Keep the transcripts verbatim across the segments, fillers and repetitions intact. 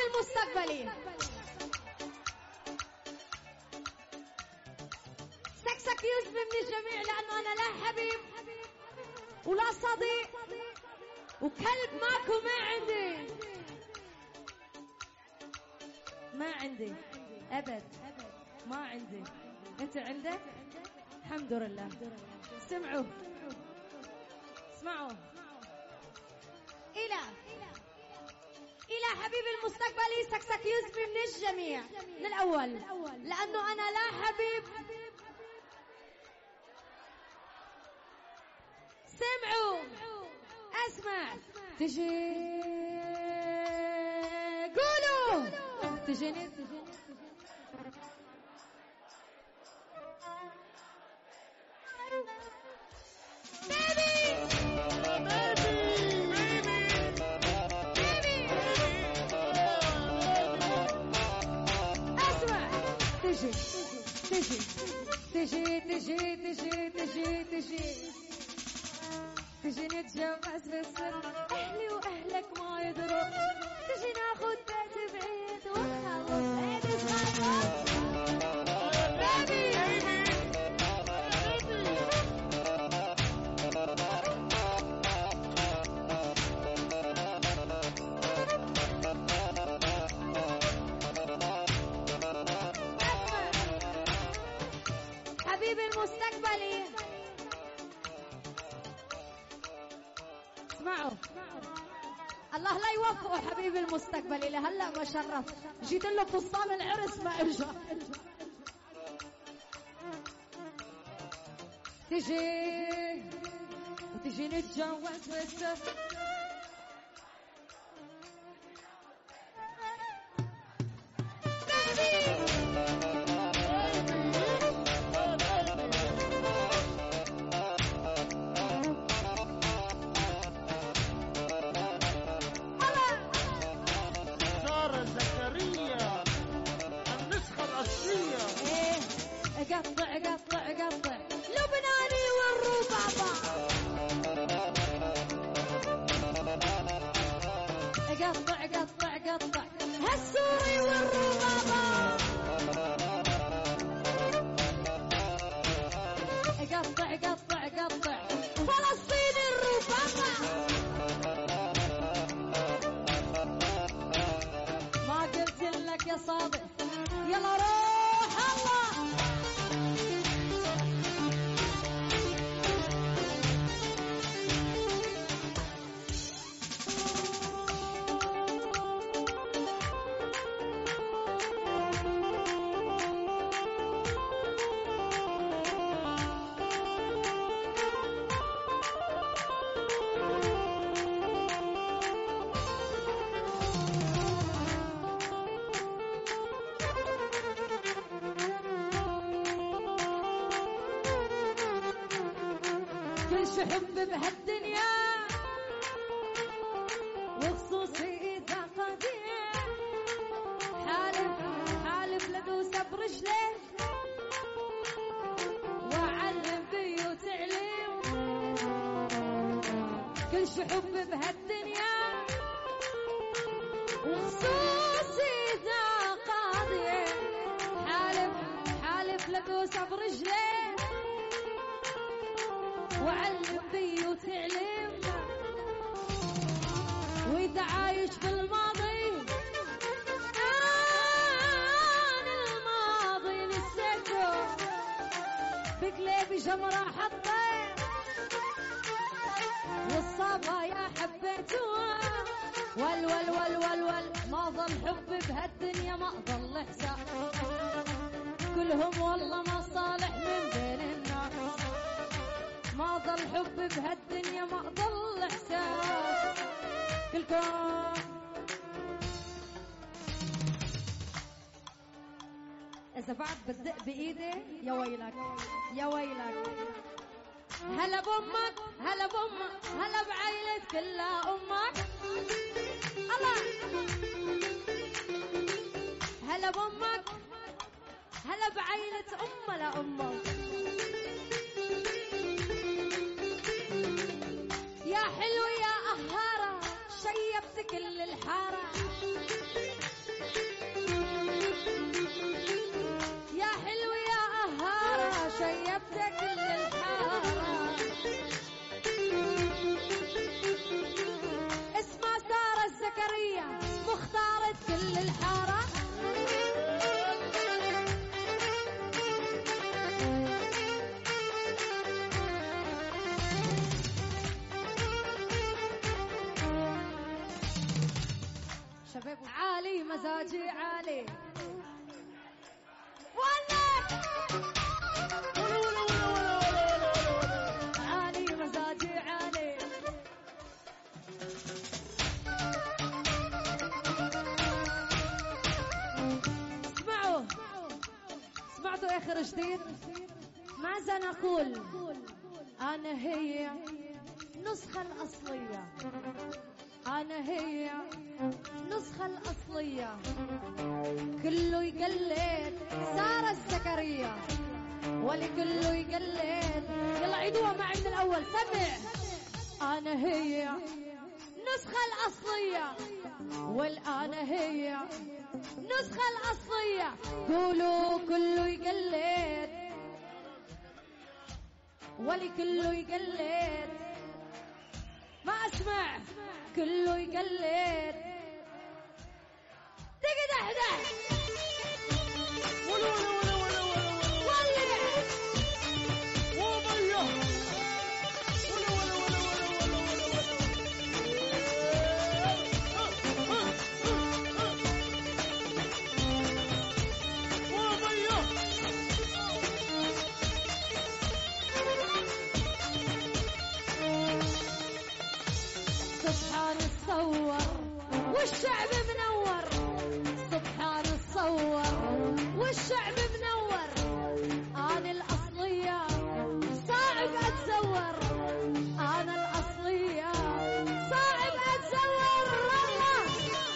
المستقبلي سكسك يوسف من الجميع، لأنه أنا لا حبيب ولا صديق وكلب ماكو، ما عندي ما عندي أبد، ما عندي. أنت عندك؟ الحمد لله. سمعوا اسمعوا إلى إلى حبيب المستقبلي سكسك يوسف من الجميع من الأول، لأنه أنا لا حبيب. سمعوا أسمع تجي قولوا تجيني تجي تجي تجي تجي تجي تجي نتجوز بالسر، أهلي وأهلك ما يدروا، تجي ناخد بيت بعيد ونخلص عيد صغير. حبيبي المستقبلي اسمعوا، الله لا يوفقه حبيبي المستقبلي، لهلا ما شرف، جيت له فستان العرس ما اجى. تجي وتجي نتجوز بالسر، قطع قطع قطع لبناني والربابة، قطع قطع قطع هالسوري والربابة، قطع قطع قطع فلسطين الربابة. ما قلت لك يا صادق يلا روح الله. حب بهالدنيا وخصوصي إذا قضية، حالف حالف لدوس برجلي وأعلم بيه وتعليم، كل شي حب بهالدنيا وخصوصي إذا قضية، حالف حالف لدوس برجلي وعلم بي وتعلم، وإذا عايش في الماضي أنا الماضي نسيته، بقلبي جمرة حطيت والصبايا حبيتوها، ول ول ول ول ول ما ظل حب بهالدنيا، ما ظل حساب كلهم والله ما صالح من بين الناس، ما ظل حب بهالدنيا، ما ظل احساس كلكم. اذا بعد بتدق بايدي يا ويلك يا ويلك. هلا بامك هلا بامك هلا بعيلة كلها امك، الله هلا بامك هلا بعيلة ام لامك، يا حلو يا قهارة شيبت كل الحارة، عالي مزاجي عالي ولا عالي مزاجي عالي. اسمعوا سمعتوا اخر جديد؟ ماذا نقول؟ انا هي النسخة الأصلية، أنا هي النسخة الأصلية، كله يقلد سارة الزكريا ولكله يقلد. يلا عيدوها معي من الأول. سمع. أنا هي النسخة الأصلية والأنا هي النسخة الأصلية، قولوا كله يقلد ولكله يقلد. ما اسمع كله يقلد. تقدح ولا ولا ولا ولا ولا ولا ولا سبحان الصور والشعب منور، سبحان الصور والشعب منور. أنا الأصلية صعب أتزور، أنا الأصلية صعب أتزور. الله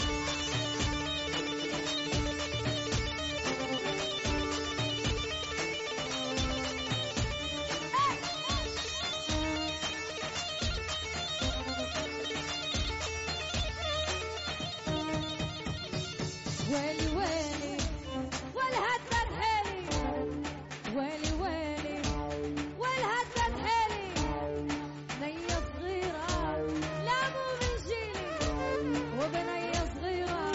ويلي ويلي والهدد حيلي، ويلي ويلي والهدد حيلي. بنية صغيرة لا مو من جيلي، وبنية صغيرة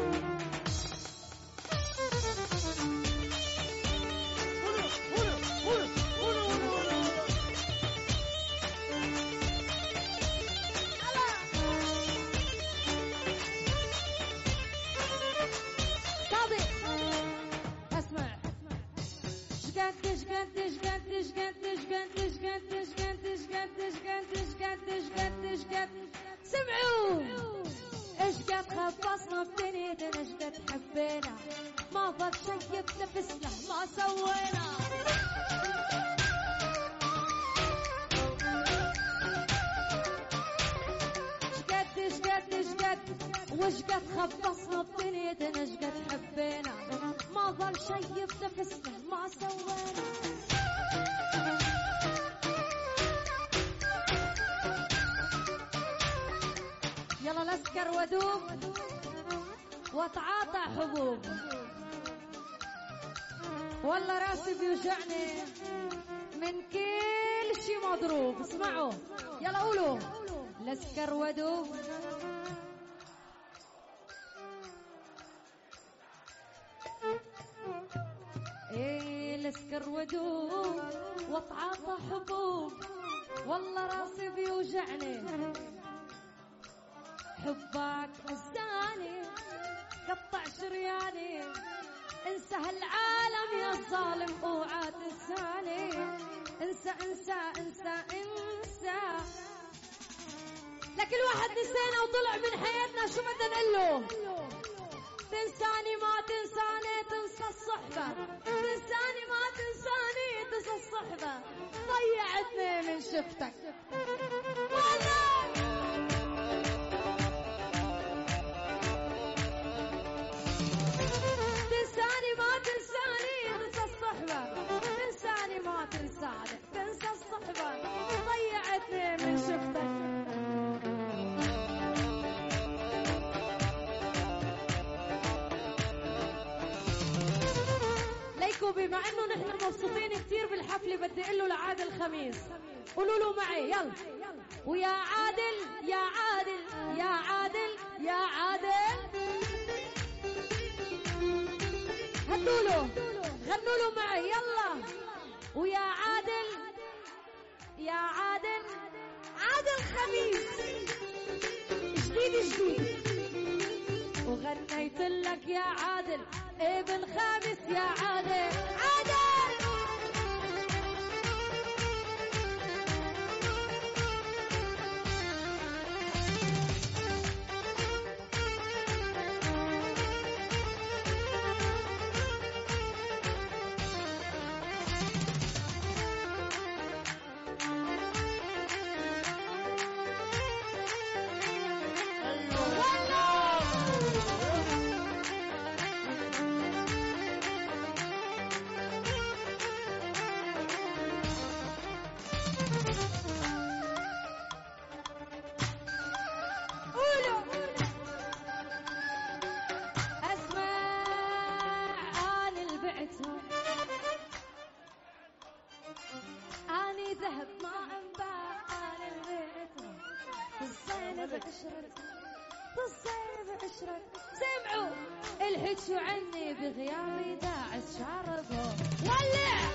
قدش قدش قدش قدش قدش قدش قدش قدش قدش قدش قدش قدش. سمعوا ايش قد خبصنا بدنيتنا، ايش قد حبينا، ما ضل شي بنفسنا ما سوينا. قدش قدش قد وش قد خبصنا بدنيتنا، ايش قد حبينا، ما ضل شي بنفسنا ما سوينا. يلا لسكر ودوب واتعاطى حبوب، والله راسي بيوجعني من كل شي مضروب. اسمعوا يلا قولوا لسكر ودوب ايه لسكر ودوب واتعاطى حبوب، والله راسي بيوجعني. حبك هزاني قطع شرياني، انسى هالعالم يا ظالم اوعى تنساني. انسى انسى انسى انسى لكل واحد نسينا وطلع من حياتنا، شو بدنا نقول له؟ تنساني ما تنساني تنسى الصحبة، تنساني ما تنساني تنسى الصحبة، ضيعتني من شفتك والله. تنساني ما تنساني تنسى الصحبة، تنساني ما تنساني تنسى الصحبة، ضيعتني من شفتك. بما انه نحن مبسوطين كثير بالحفله، بدي اقول له لعادل خميس، قولوا له معي يلا. ويا عادل يا عادل يا عادل يا عادل، هدوا له غنوا له معي يلا. ويا عادل يا عادل عادل خميس جديد جديد وغني قلت لك يا عادل ابن خامس يا عادل عادل. أني ذهب ما انباع أنا البيت بالصين بعشرة بالصين بعشرة. سمعوا الحكوا عني بغيابي داعس شاربوا ولع.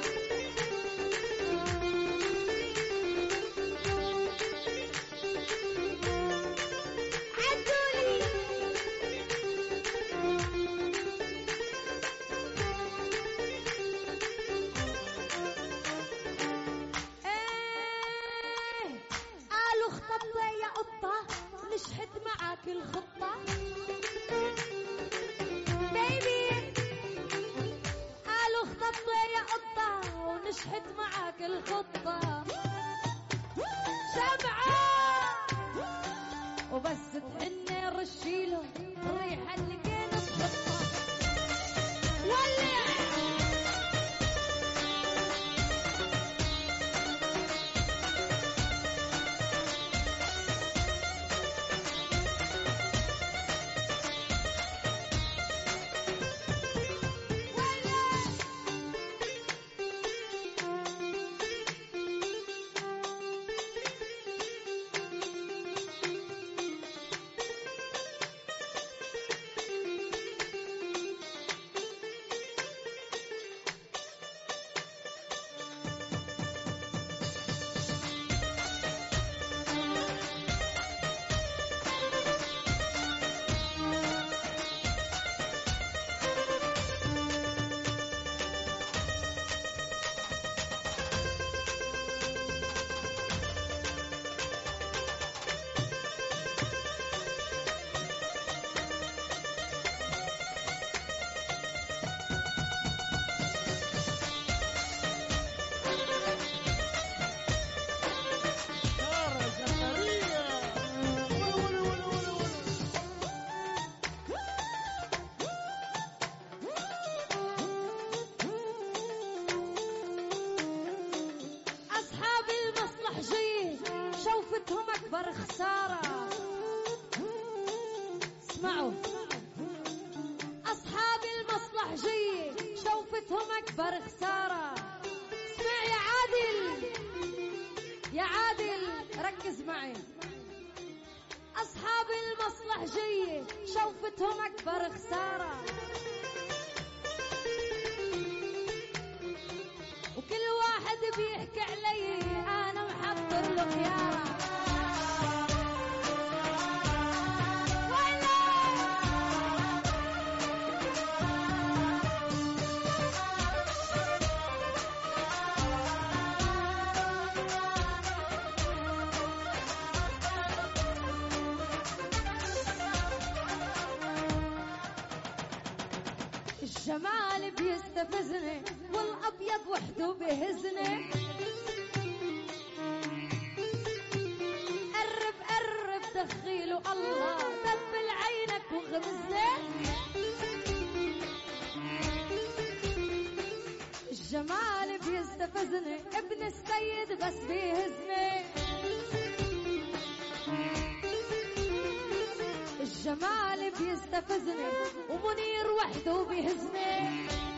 نشهد معاك الخطة بيبي قالوا خططوا يا قطة ونشهد معاك الخطة سبعة وبس تحني رشيله الريحة اللي كانت تحطها ولع. شوفتهم أكبر خسارة. اسمعوا أصحاب المصلحجية شوفتهم أكبر خسارة. اسمع يا عادل يا عادل ركز معي. أصحاب المصلحجية شوفتهم أكبر خسارة وكل واحد بيحكي علي أنا محضر له خيارة. الجمال بيستفزني والأبيض وحده بيهزني. قرب قرب دخيله الله دبل عينك وغمزني. الجمال بيستفزني ابن السيد بس بيهزني. الجمال بيستفزني ومنير وحده بيهزني.